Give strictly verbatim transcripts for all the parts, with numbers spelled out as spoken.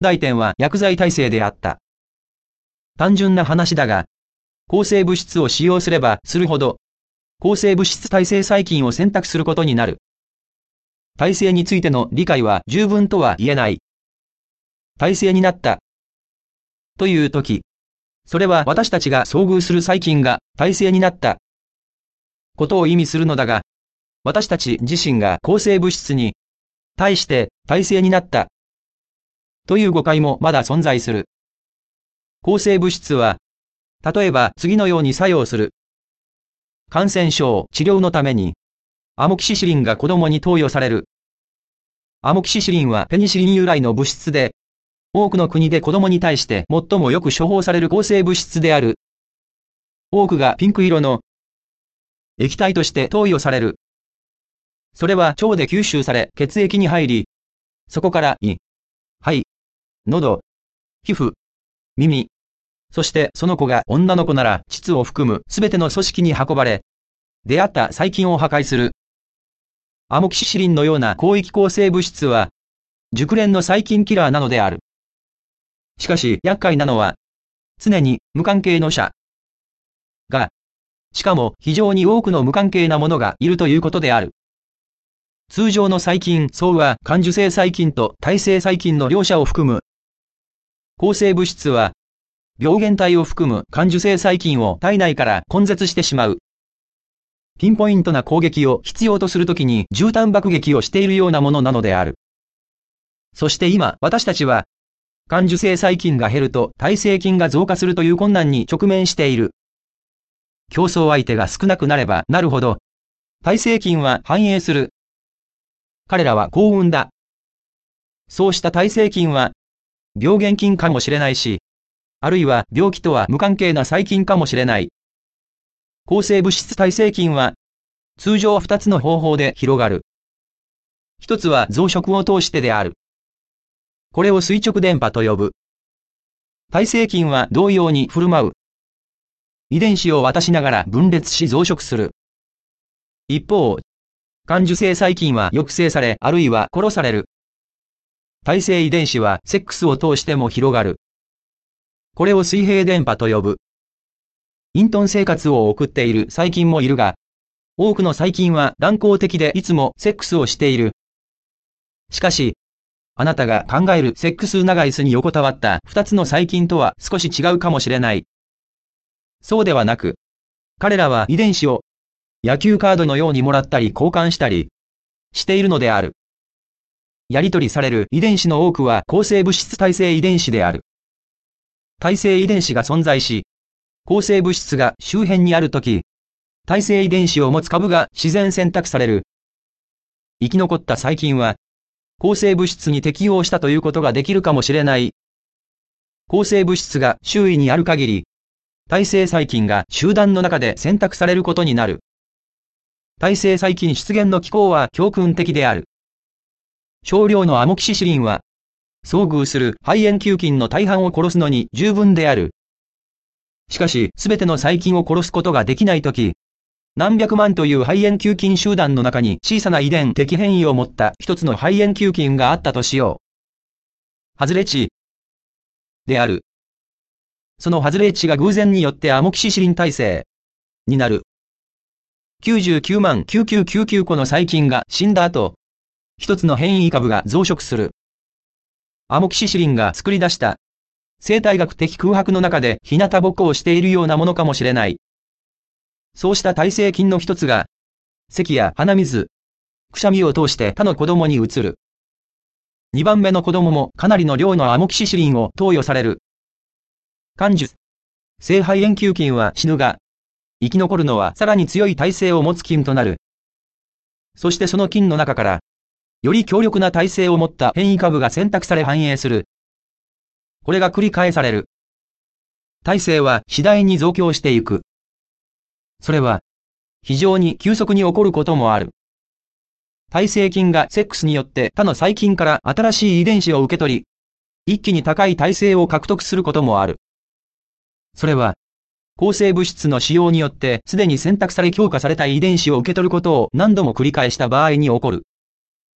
題点は薬剤耐性であった。単純な話だが、抗生物質を使用すればするほど、抗生物質耐性細菌を選択することになる。耐性についての理解は十分とは言えない。耐性になった。というとき、それは私たちが遭遇する細菌が耐性になったことを意味するのだが、私たち自身が抗生物質に対して耐性になったという誤解もまだ存在する。抗生物質は、例えば次のように作用する。感染症治療のために、アモキシシリンが子供に投与される。アモキシシリンはペニシリン由来の物質で、多くの国で子供に対して最もよく処方される抗生物質である。多くがピンク色の液体として投与される。それは腸で吸収され血液に入り、そこから胃、肺、喉、皮膚、耳、そしてその子が女の子なら膣を含むすべての組織に運ばれ、出会った細菌を破壊する。アモキシシリンのような広域抗生物質は、熟練の細菌キラーなのである。しかし厄介なのは、常に無関係の者が、しかも非常に多くの無関係なものがいるということである。通常の細菌層は感受性細菌と耐性細菌の両者を含む。抗生物質は、病原体を含む感受性細菌を体内から根絶してしまう。ピンポイントな攻撃を必要とするときに絨毯爆撃をしているようなものなのである。そして今、私たちは、感受性細菌が減ると耐性菌が増加するという困難に直面している。競争相手が少なくなればなるほど、耐性菌は繁栄する。彼らは幸運だ。そうした耐性菌は、病原菌かもしれないし、あるいは病気とは無関係な細菌かもしれない。抗生物質耐性菌は、通常ふたつの方法で広がる。ひとつは増殖を通してである。これを垂直伝播と呼ぶ。耐性菌は同様に振る舞う。遺伝子を渡しながら分裂し増殖する。一方、感受性細菌は抑制されあるいは殺される。耐性遺伝子はセックスを通しても広がる。これを水平伝播と呼ぶ。隠遁生活を送っている細菌もいるが、多くの細菌は乱行的でいつもセックスをしている。しかし、あなたが考えるセックス長椅子に横たわった二つの細菌とは少し違うかもしれない。そうではなく、彼らは遺伝子を野球カードのようにもらったり交換したりしているのである。やり取りされる遺伝子の多くは抗生物質耐性遺伝子である。耐性遺伝子が存在し、抗生物質が周辺にあるとき、耐性遺伝子を持つ株が自然選択される。生き残った細菌は、抗生物質に適応したということができるかもしれない。抗生物質が周囲にある限り、耐性細菌が集団の中で選択されることになる。耐性細菌出現の機構は教訓的である。少量のアモキシシリンは、遭遇する肺炎球菌の大半を殺すのに十分である。しかし、すべての細菌を殺すことができないとき、何百万という肺炎球菌集団の中に小さな遺伝的変異を持った一つの肺炎球菌があったとしよう。外れ値である。その外れ値が偶然によってアモキシシリン耐性になる。きゅうじゅうきゅうまんきゅうせんきゅうひゃくきゅうじゅうきゅう個の細菌が死んだ後、一つの変異株が増殖する。アモキシシリンが作り出した生態学的空白の中で日向ぼっこをしているようなものかもしれない。そうした耐性菌の一つが、咳や鼻水、くしゃみを通して他の子供に移る。二番目の子供もかなりの量のアモキシシリンを投与される。感受性肺炎球菌は死ぬが、生き残るのはさらに強い耐性を持つ菌となる。そしてその菌の中から、より強力な耐性を持った変異株が選択され繁栄する。これが繰り返される。耐性は次第に増強していく。それは、非常に急速に起こることもある。耐性菌がセックスによって他の細菌から新しい遺伝子を受け取り、一気に高い耐性を獲得することもある。それは、抗生物質の使用によってすでに選択され強化された遺伝子を受け取ることを何度も繰り返した場合に起こる。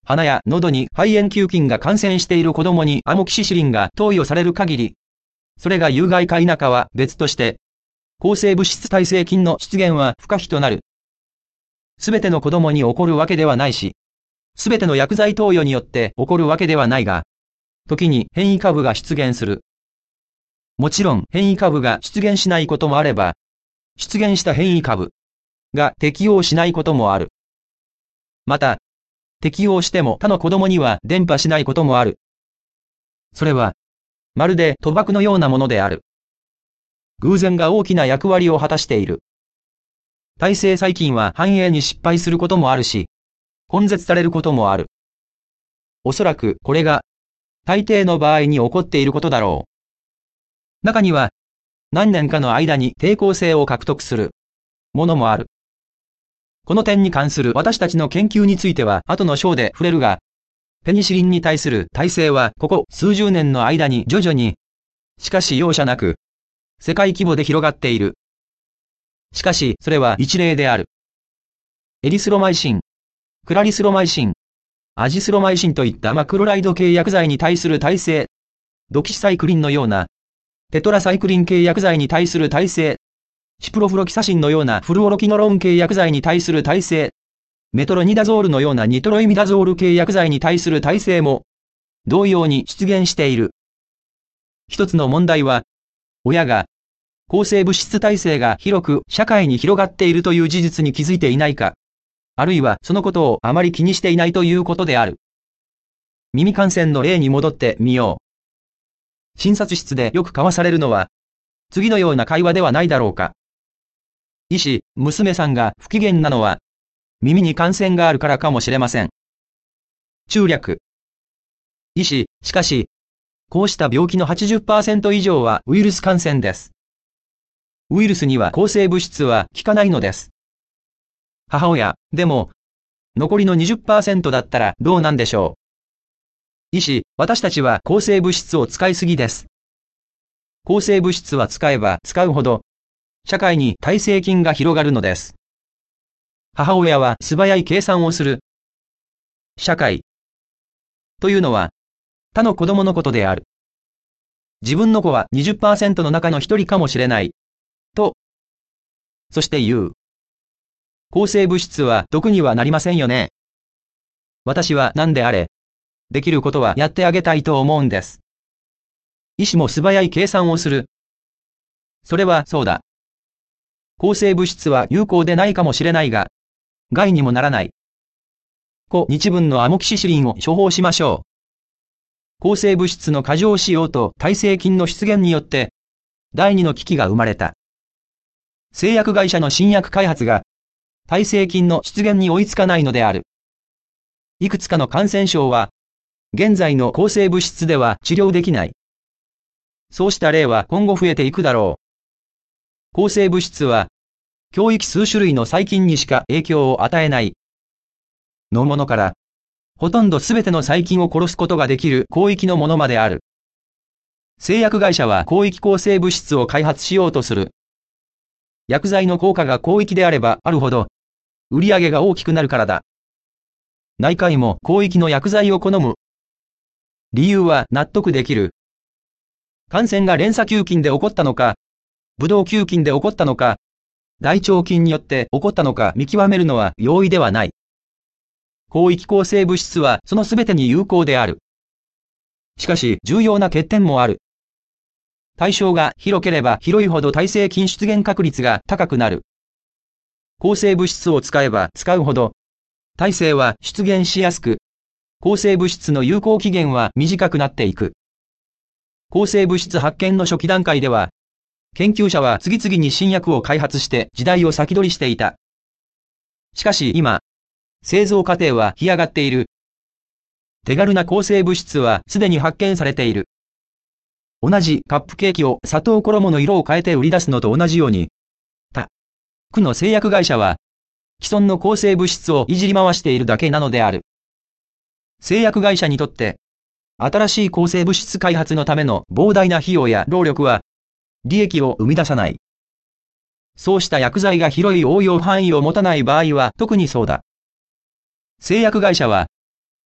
鼻や喉に肺炎球菌が感染している子供にアモキシシリンが投与される限り、それが有害か否かは別として、抗生物質耐性菌の出現は不可避となる。すべての子供に起こるわけではないし、すべての薬剤投与によって起こるわけではないが、時に変異株が出現する。もちろん変異株が出現しないこともあれば、出現した変異株が適応しないこともある。また、適応しても他の子供には伝播しないこともある。それは、まるで賭博のようなものである。偶然が大きな役割を果たしている。耐性細菌は繁栄に失敗することもあるし、根絶されることもある。おそらくこれが、大抵の場合に起こっていることだろう。中には、何年かの間に抵抗性を獲得するものもある。この点に関する私たちの研究については後の章で触れるが、ペニシリンに対する耐性はここ数十年の間に徐々に、しかし容赦なく、世界規模で広がっている。しかしそれは一例である。エリスロマイシン、クラリスロマイシン、アジスロマイシンといったマクロライド系薬剤に対する耐性、ドキシサイクリンのような、テトラサイクリン系薬剤に対する耐性、シプロフロキサシンのようなフルオロキノロン系薬剤に対する耐性、メトロニダゾールのようなニトロイミダゾール系薬剤に対する耐性も、同様に出現している。一つの問題は、親が、抗生物質耐性が広く社会に広がっているという事実に気づいていないか、あるいはそのことをあまり気にしていないということである。耳感染の例に戻ってみよう。診察室でよく交わされるのは、次のような会話ではないだろうか。医師、娘さんが不機嫌なのは、耳に感染があるからかもしれません。中略。医師、しかし、こうした病気の はちじゅっパーセント 以上はウイルス感染です。ウイルスには抗生物質は効かないのです。母親、でも、残りの にじゅっパーセント だったらどうなんでしょう。医師、私たちは抗生物質を使いすぎです。抗生物質は使えば使うほど、社会に耐性菌が広がるのです。母親は素早い計算をする。社会というのは他の子供のことである。自分の子は にじゅっパーセント の中の一人かもしれない。と。そして言う。抗生物質は毒にはなりませんよね。私は何であれ、できることはやってあげたいと思うんです。医師も素早い計算をする。それはそうだ。抗生物質は有効でないかもしれないが、害にもならない。小日分のアモキシシリンを処方しましょう。抗生物質の過剰使用と耐性菌の出現によって、第二の危機が生まれた。製薬会社の新薬開発が、耐性菌の出現に追いつかないのである。いくつかの感染症は、現在の抗生物質では治療できない。そうした例は今後増えていくだろう。抗生物質は、教域数種類の細菌にしか影響を与えない。のものから、ほとんどすべての細菌を殺すことができる広域のものまである。製薬会社は広域抗生物質を開発しようとする。薬剤の効果が広域であればあるほど、売り上げが大きくなるからだ。内科医も広域の薬剤を好む。理由は納得できる。感染が連鎖球菌で起こったのか、ブドウ球菌で起こったのか、大腸菌によって起こったのか見極めるのは容易ではない。広域抗生物質はそのすべてに有効である。しかし重要な欠点もある。対象が広ければ広いほど耐性菌出現確率が高くなる。抗生物質を使えば使うほど、耐性は出現しやすく、抗生物質の有効期限は短くなっていく。抗生物質発見の初期段階では、研究者は次々に新薬を開発して時代を先取りしていた。しかし今、製造過程は干上がっている。手軽な抗生物質はすでに発見されている。同じカップケーキを砂糖衣の色を変えて売り出すのと同じように、他区の製薬会社は、既存の抗生物質をいじり回しているだけなのである。製薬会社にとって、新しい抗生物質開発のための膨大な費用や労力は、利益を生み出さない。そうした薬剤が広い応用範囲を持たない場合は特にそうだ。製薬会社は、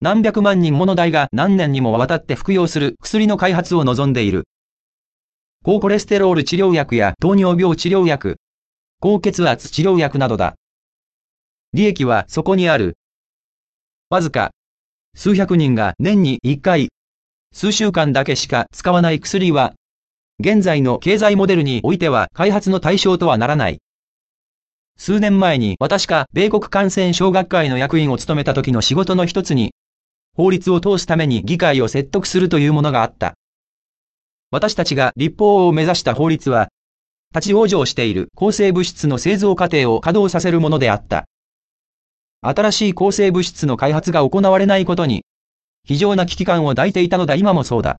何百万人もの大が何年にもわたって服用する薬の開発を望んでいる。高コレステロール治療薬や糖尿病治療薬、高血圧治療薬などだ。利益はそこにある。わずか、数百人が年にいっかい、数週間だけしか使わない薬は、現在の経済モデルにおいては開発の対象とはならない。数年前に私が米国感染症学会の役員を務めた時の仕事の一つに、法律を通すために議会を説得するというものがあった。私たちが立法を目指した法律は、立ち往生している抗生物質の製造過程を稼働させるものであった。新しい抗生物質の開発が行われないことに、非常な危機感を抱いていたのだ。今もそうだ。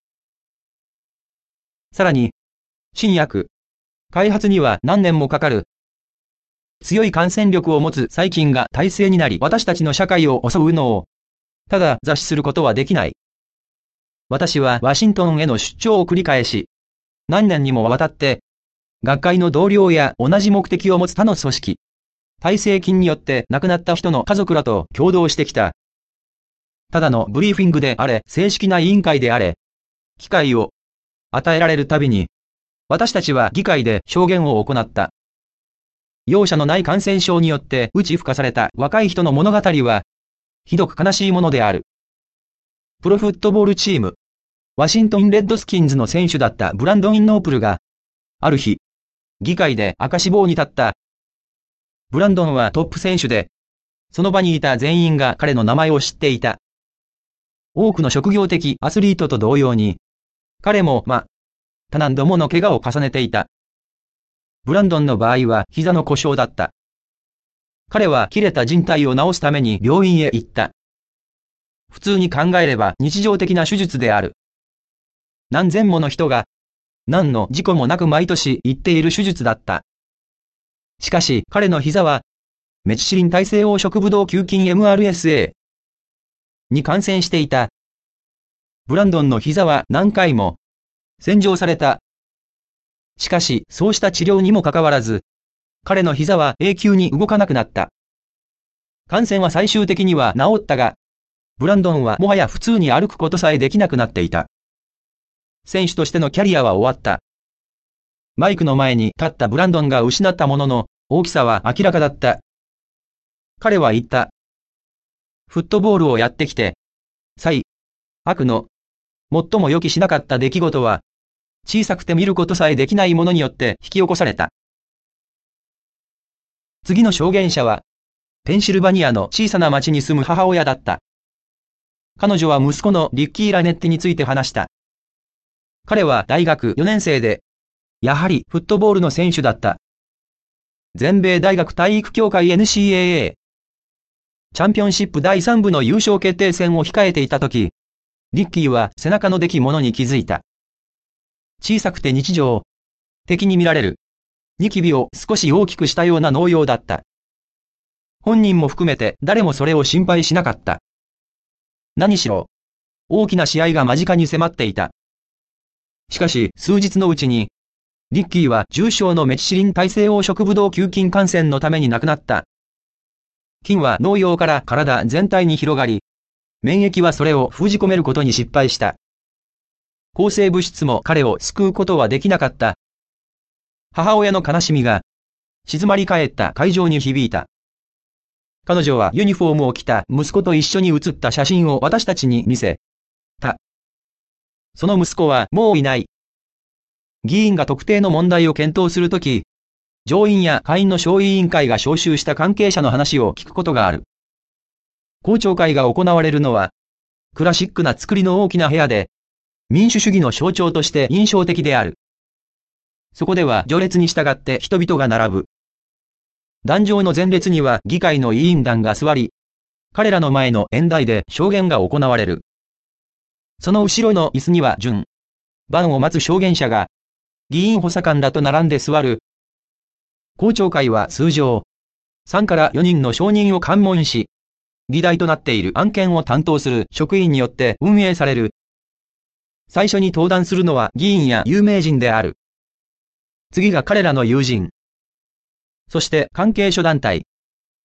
さらに、新薬、開発には何年もかかる。強い感染力を持つ細菌が耐性になり私たちの社会を襲うのを、ただ雑視することはできない。私はワシントンへの出張を繰り返し、何年にもわたって、学会の同僚や同じ目的を持つ他の組織、耐性菌によって亡くなった人の家族らと共同してきた。ただのブリーフィングであれ、正式な委員会であれ、機会を与えられるたびに、私たちは議会で証言を行った。容赦のない感染症によって打ち負かされた若い人の物語は、ひどく悲しいものである。プロフットボールチーム、ワシントンレッドスキンズの選手だったブランドン・ノープルが、ある日、議会で赤死亡に立った。ブランドンはトップ選手で、その場にいた全員が彼の名前を知っていた。多くの職業的アスリートと同様に、彼もまた何度もの怪我を重ねていた。ブランドンの場合は膝の故障だった。彼は切れた靭帯を治すために病院へ行った。普通に考えれば日常的な手術である。何千もの人が、何の事故もなく毎年行っている手術だった。しかし彼の膝は、メチシリン耐性黄色ブドウ球菌 エムアールエスエー に感染していた。ブランドンの膝は何回も洗浄された。しかしそうした治療にもかかわらず、彼の膝は永久に動かなくなった。感染は最終的には治ったが、ブランドンはもはや普通に歩くことさえできなくなっていた。選手としてのキャリアは終わった。マイクの前に立ったブランドンが失ったものの大きさは明らかだった。彼は言った。フットボールをやってきて、最悪の、最も予期しなかった出来事は、小さくて見ることさえできないものによって引き起こされた。次の証言者は、ペンシルバニアの小さな町に住む母親だった。彼女は息子のリッキー・ラネッティについて話した。彼は大学よねん生で、やはりフットボールの選手だった。全米大学体育協会 エヌシーエーエー チャンピオンシップだいさん部の優勝決定戦を控えていたとき、リッキーは背中の出来物に気づいた。小さくて日常的に見られるニキビを少し大きくしたような農様だった。本人も含めて誰もそれを心配しなかった。何しろ、大きな試合が間近に迫っていた。しかし数日のうちに、リッキーは重症のメチシリン耐性黄色ブドウ球菌感染のために亡くなった。菌は農葉から体全体に広がり、免疫はそれを封じ込めることに失敗した。抗生物質も彼を救うことはできなかった。母親の悲しみが、静まり返った会場に響いた。彼女はユニフォームを着た息子と一緒に写った写真を私たちに見せた。その息子はもういない。議員が特定の問題を検討するとき、上院や下院の小委員会が招集した関係者の話を聞くことがある。公聴会が行われるのは、クラシックな作りの大きな部屋で、民主主義の象徴として印象的である。そこでは序列に従って人々が並ぶ。壇上の前列には議会の委員団が座り、彼らの前の演台で証言が行われる。その後ろの椅子には順番を待つ証言者が、議員補佐官らと並んで座る。公聴会は通常、さんからよにんの証人を喚問し、議題となっている案件を担当する職員によって運営される。最初に登壇するのは議員や有名人である。次が彼らの友人。そして関係諸団体。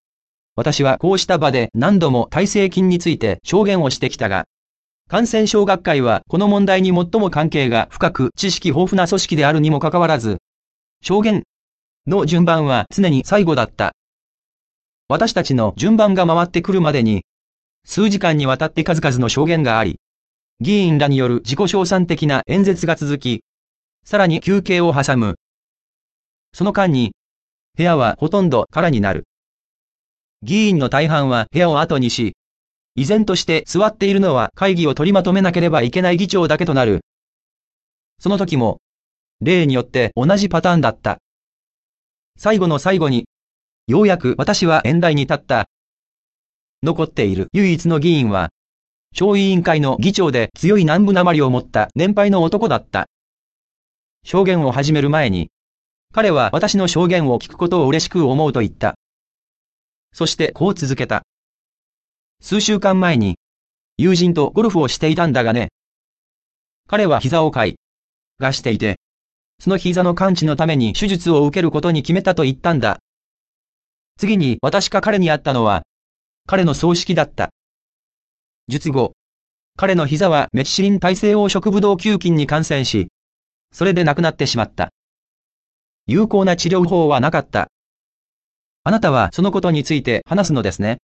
私はこうした場で何度も耐性菌について証言をしてきたが、感染症学会はこの問題に最も関係が深く知識豊富な組織であるにもかかわらず、証言の順番は常に最後だった。私たちの順番が回ってくるまでに、数時間にわたって数々の証言があり、議員らによる自己称賛的な演説が続き、さらに休憩を挟む。その間に、部屋はほとんど空になる。議員の大半は部屋を後にし、依然として座っているのは会議を取りまとめなければいけない議長だけとなる。その時も、例によって同じパターンだった。最後の最後に、ようやく私は演台に立った。残っている唯一の議員は、小委員会の議長で強い南部なまりを持った年配の男だった。証言を始める前に、彼は私の証言を聞くことを嬉しく思うと言った。そしてこう続けた。数週間前に、友人とゴルフをしていたんだがね。彼は膝を怪我していて、その膝の完治のために手術を受けることに決めたと言ったんだ。次に私が彼に会ったのは、彼の葬式だった。術後、彼の膝はメキシリン耐性黄色ブドウ球菌に感染し、それで亡くなってしまった。有効な治療法はなかった。あなたはそのことについて話すのですね。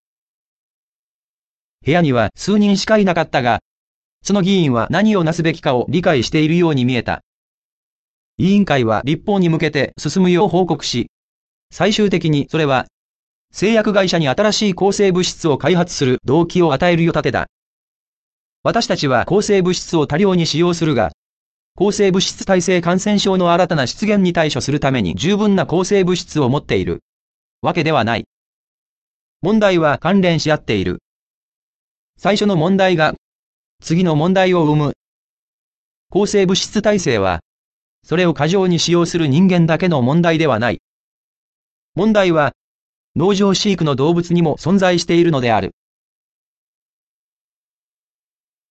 部屋には数人しかいなかったが、その議員は何をなすべきかを理解しているように見えた。委員会は立法に向けて進むよう報告し、最終的にそれは、製薬会社に新しい抗生物質を開発する動機を与えるよたてだ。私たちは抗生物質を多量に使用するが、抗生物質耐性感染症の新たな出現に対処するために十分な抗生物質を持っているわけではない。問題は関連し合っている。最初の問題が次の問題を生む。抗生物質耐性は、それを過剰に使用する人間だけの問題ではない。問題は、農場飼育の動物にも存在しているのである。